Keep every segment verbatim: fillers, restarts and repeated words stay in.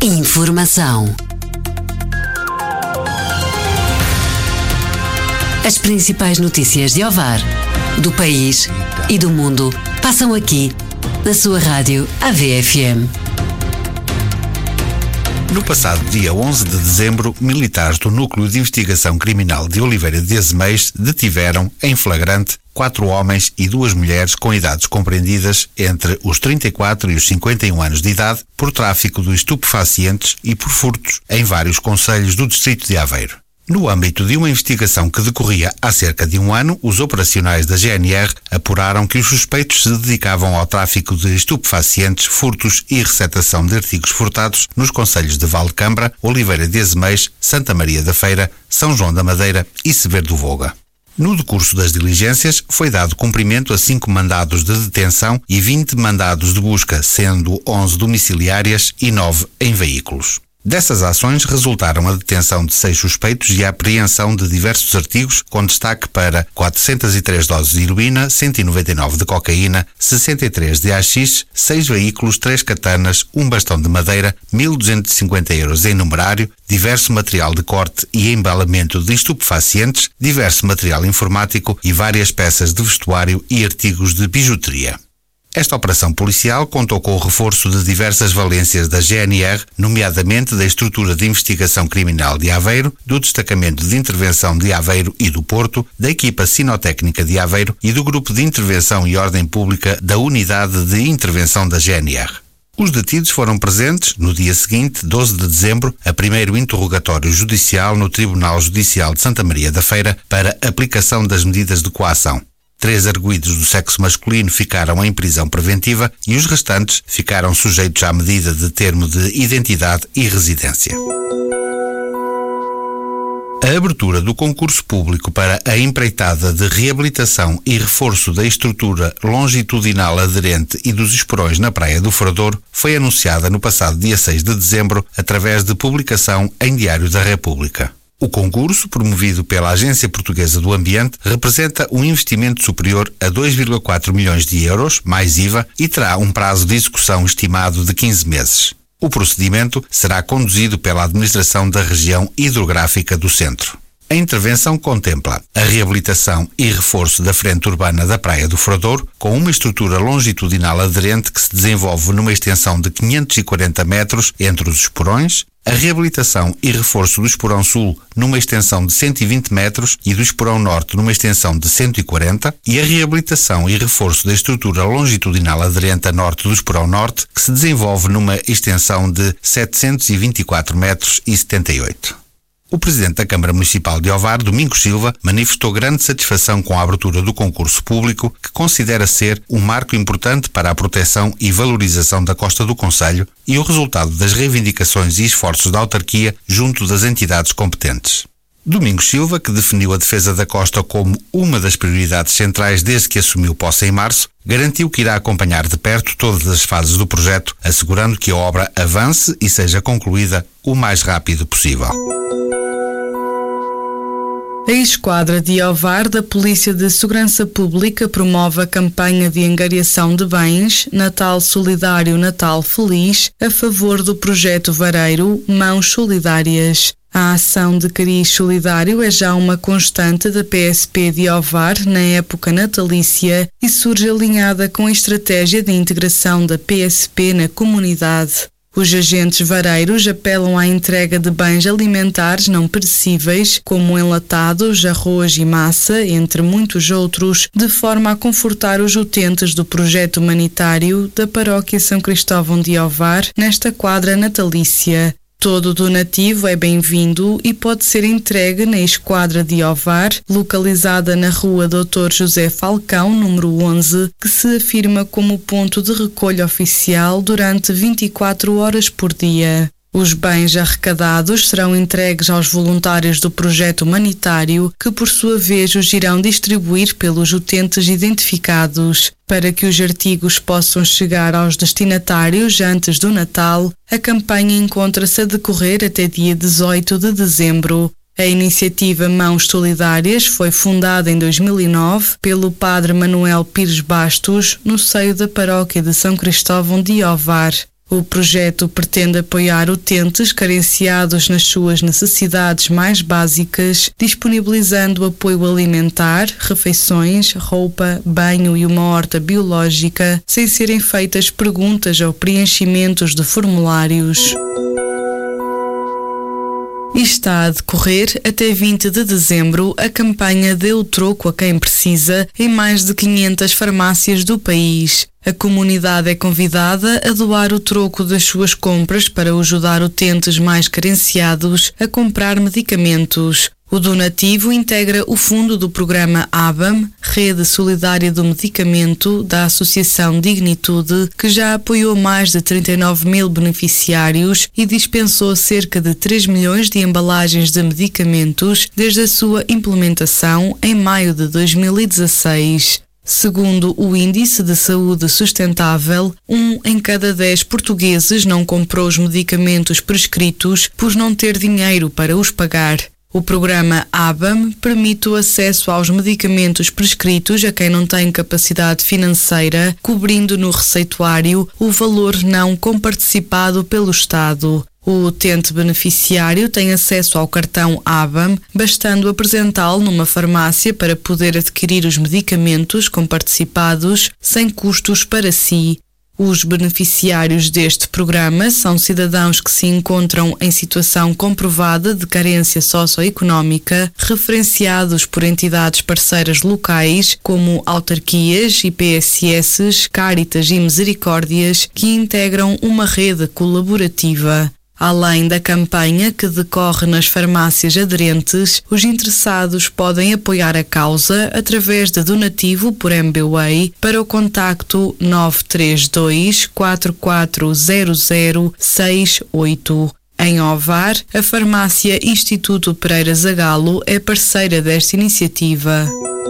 Informação. As principais notícias de Ovar, do país e do mundo passam aqui, na sua rádio A V F M. No passado dia onze de dezembro, militares do Núcleo de Investigação Criminal de Oliveira de Azeméis detiveram, em flagrante, quatro homens e duas mulheres com idades compreendidas entre os trinta e quatro e os cinquenta e um anos de idade por tráfico de estupefacientes e por furtos em vários concelhos do distrito de Aveiro. No âmbito de uma investigação que decorria há cerca de um ano, os operacionais da G N R apuraram que os suspeitos se dedicavam ao tráfico de estupefacientes, furtos e receptação de artigos furtados nos concelhos de Valcambra, Oliveira de Azeméis, Santa Maria da Feira, São João da Madeira e Severo do Voga. No decurso das diligências, foi dado cumprimento a cinco mandados de detenção e vinte mandados de busca, sendo onze domiciliárias e nove em veículos. Dessas ações resultaram a detenção de seis suspeitos e a apreensão de diversos artigos, com destaque para quatrocentas e três doses de heroína, cento e noventa e nove de cocaína, sessenta e três de haxixe, seis veículos, três katanas, um bastão de madeira, mil duzentos e cinquenta euros em numerário, diverso material de corte e embalamento de estupefacientes, diverso material informático e várias peças de vestuário e artigos de bijuteria. Esta operação policial contou com o reforço de diversas valências da G N R, nomeadamente da Estrutura de Investigação Criminal de Aveiro, do Destacamento de Intervenção de Aveiro e do Porto, da Equipa Sinotécnica de Aveiro e do Grupo de Intervenção e Ordem Pública da Unidade de Intervenção da G N R. Os detidos foram presentes, no dia seguinte, doze de dezembro, a primeiro interrogatório judicial no Tribunal Judicial de Santa Maria da Feira para aplicação das medidas de coação. Três arguidos do sexo masculino ficaram em prisão preventiva e os restantes ficaram sujeitos à medida de termo de identidade e residência. A abertura do concurso público para a empreitada de reabilitação e reforço da estrutura longitudinal aderente e dos esporões na Praia do Frador foi anunciada no passado dia seis de dezembro através de publicação em Diário da República. O concurso, promovido pela Agência Portuguesa do Ambiente, representa um investimento superior a dois vírgula quatro milhões de euros, mais I V A, e terá um prazo de execução estimado de quinze meses. O procedimento será conduzido pela Administração da Região Hidrográfica do Centro. A intervenção contempla a reabilitação e reforço da frente urbana da Praia do Frador, com uma estrutura longitudinal aderente que se desenvolve numa extensão de quinhentos e quarenta metros entre os esporões, a reabilitação e reforço do esporão sul numa extensão de cento e vinte metros e do esporão norte numa extensão de cento e quarenta e a reabilitação e reforço da estrutura longitudinal aderente a norte do esporão norte que se desenvolve numa extensão de setecentos e vinte e quatro metros e setenta e oito. O Presidente da Câmara Municipal de Ovar, Domingos Silva, manifestou grande satisfação com a abertura do concurso público, que considera ser um marco importante para a proteção e valorização da costa do concelho e o resultado das reivindicações e esforços da autarquia junto das entidades competentes. Domingos Silva, que definiu a defesa da costa como uma das prioridades centrais desde que assumiu posse em março, garantiu que irá acompanhar de perto todas as fases do projeto, assegurando que a obra avance e seja concluída o mais rápido possível. A Esquadra de Ovar da Polícia de Segurança Pública promove a campanha de angariação de bens Natal Solidário Natal Feliz a favor do projeto Vareiro Mãos Solidárias. A ação de cariz solidário é já uma constante da P S P de Ovar na época natalícia e surge alinhada com a estratégia de integração da P S P na comunidade. Os agentes vareiros apelam à entrega de bens alimentares não perecíveis, como enlatados, arroz e massa, entre muitos outros, de forma a confortar os utentes do projeto humanitário da Paróquia São Cristóvão de Ovar nesta quadra natalícia. Todo donativo é bem-vindo e pode ser entregue na Esquadra de Ovar, localizada na rua doutor José Falcão, número onze, que se afirma como ponto de recolha oficial durante vinte e quatro horas por dia. Os bens arrecadados serão entregues aos voluntários do projeto humanitário, que por sua vez os irão distribuir pelos utentes identificados. Para que os artigos possam chegar aos destinatários antes do Natal, a campanha encontra-se a decorrer até dia dezoito de dezembro. A iniciativa Mãos Solidárias foi fundada em dois mil e nove pelo padre Manuel Pires Bastos, no seio da paróquia de São Cristóvão de Ovar. O projeto pretende apoiar utentes carenciados nas suas necessidades mais básicas, disponibilizando apoio alimentar, refeições, roupa, banho e uma horta biológica, sem serem feitas perguntas ou preenchimentos de formulários. E está a decorrer até vinte de dezembro a campanha Dê o Troco a Quem Precisa em mais de quinhentas farmácias do país. A comunidade é convidada a doar o troco das suas compras para ajudar utentes mais carenciados a comprar medicamentos. O donativo integra o fundo do programa A B A M, Rede Solidária do Medicamento, da Associação Dignitude, que já apoiou mais de trinta e nove mil beneficiários e dispensou cerca de três milhões de embalagens de medicamentos desde a sua implementação em maio de dois mil e dezasseis. Segundo o Índice de Saúde Sustentável, um em cada dez portugueses não comprou os medicamentos prescritos por não ter dinheiro para os pagar. O programa A B A M permite o acesso aos medicamentos prescritos a quem não tem capacidade financeira, cobrindo no receituário o valor não comparticipado pelo Estado. O utente beneficiário tem acesso ao cartão A B A M, bastando apresentá-lo numa farmácia para poder adquirir os medicamentos comparticipados sem custos para si. Os beneficiários deste programa são cidadãos que se encontram em situação comprovada de carência socioeconómica, referenciados por entidades parceiras locais, como autarquias, I P S S, Cáritas e Misericórdias, que integram uma rede colaborativa. Além da campanha que decorre nas farmácias aderentes, os interessados podem apoiar a causa através de donativo por M B W A Y para o contacto nove três dois, quatro quatro zero zero seis oito. Em Ovar, a farmácia Instituto Pereira Zagalo é parceira desta iniciativa.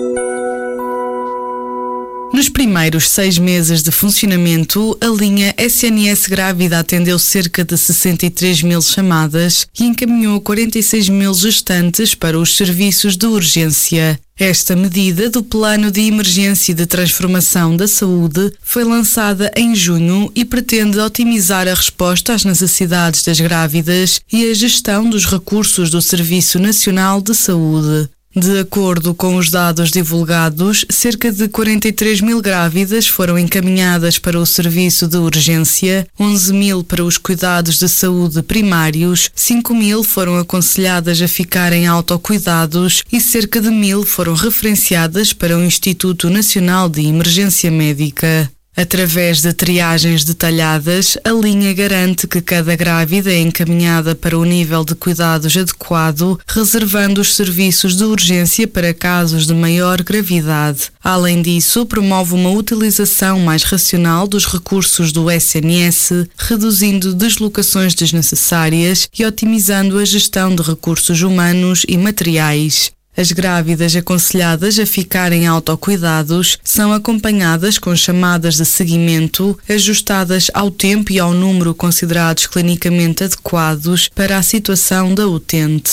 Nos primeiros seis meses de funcionamento, a linha S N S Grávida atendeu cerca de sessenta e três mil chamadas e encaminhou quarenta e seis mil gestantes para os serviços de urgência. Esta medida do Plano de Emergência de Transformação da Saúde foi lançada em junho e pretende otimizar a resposta às necessidades das grávidas e a gestão dos recursos do Serviço Nacional de Saúde. De acordo com os dados divulgados, cerca de quarenta e três mil grávidas foram encaminhadas para o serviço de urgência, onze mil para os cuidados de saúde primários, cinco mil foram aconselhadas a ficar em autocuidados e cerca de mil foram referenciadas para o Instituto Nacional de Emergência Médica. Através de triagens detalhadas, a linha garante que cada grávida é encaminhada para o nível de cuidados adequado, reservando os serviços de urgência para casos de maior gravidade. Além disso, promove uma utilização mais racional dos recursos do S N S, reduzindo deslocações desnecessárias e otimizando a gestão de recursos humanos e materiais. As grávidas aconselhadas a ficarem em autocuidados são acompanhadas com chamadas de seguimento, ajustadas ao tempo e ao número considerados clinicamente adequados para a situação da utente.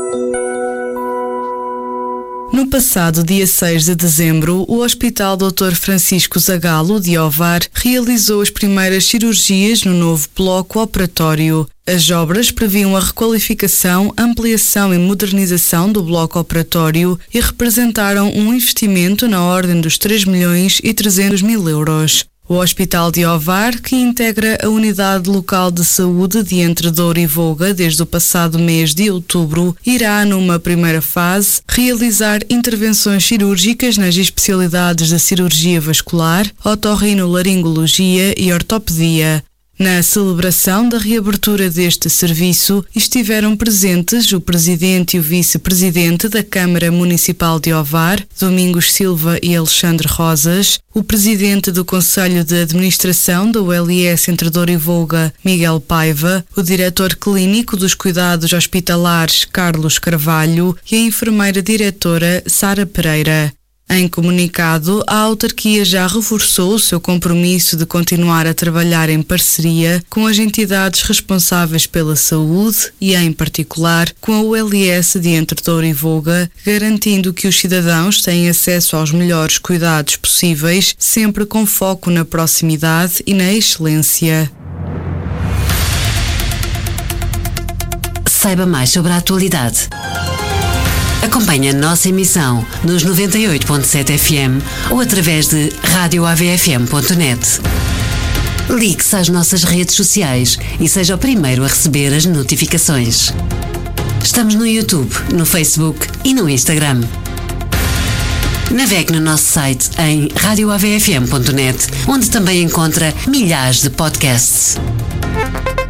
No passado dia seis de dezembro, o Hospital doutor Francisco Zagalo, de Ovar, realizou as primeiras cirurgias no novo bloco operatório. As obras previam a requalificação, ampliação e modernização do bloco operatório e representaram um investimento na ordem dos três milhões e trezentos mil euros. O Hospital de Ovar, que integra a Unidade Local de Saúde de Entre Douro e Voga desde o passado mês de outubro, irá, numa primeira fase, realizar intervenções cirúrgicas nas especialidades da cirurgia vascular, otorrinolaringologia e ortopedia. Na celebração da reabertura deste serviço estiveram presentes o Presidente e o Vice-Presidente da Câmara Municipal de Ovar, Domingos Silva e Alexandre Rosas, o Presidente do Conselho de Administração da U L S Entre Douro e Voga, Miguel Paiva, o Diretor Clínico dos Cuidados Hospitalares, Carlos Carvalho, e a Enfermeira Diretora, Sara Pereira. Em comunicado, a autarquia já reforçou o seu compromisso de continuar a trabalhar em parceria com as entidades responsáveis pela saúde e, em particular, com a U L S de Entre Douro e Voga, garantindo que os cidadãos têm acesso aos melhores cuidados possíveis, sempre com foco na proximidade e na excelência. saiba mais sobre a atualidade. Acompanhe a nossa emissão nos noventa e oito ponto sete F M ou através de rádio A V F M ponto net. Ligue-se às nossas redes sociais e seja o primeiro a receber as notificações. Estamos no YouTube, no Facebook e no Instagram. Navegue no nosso site em rádio A V F M ponto net, onde também encontra milhares de podcasts.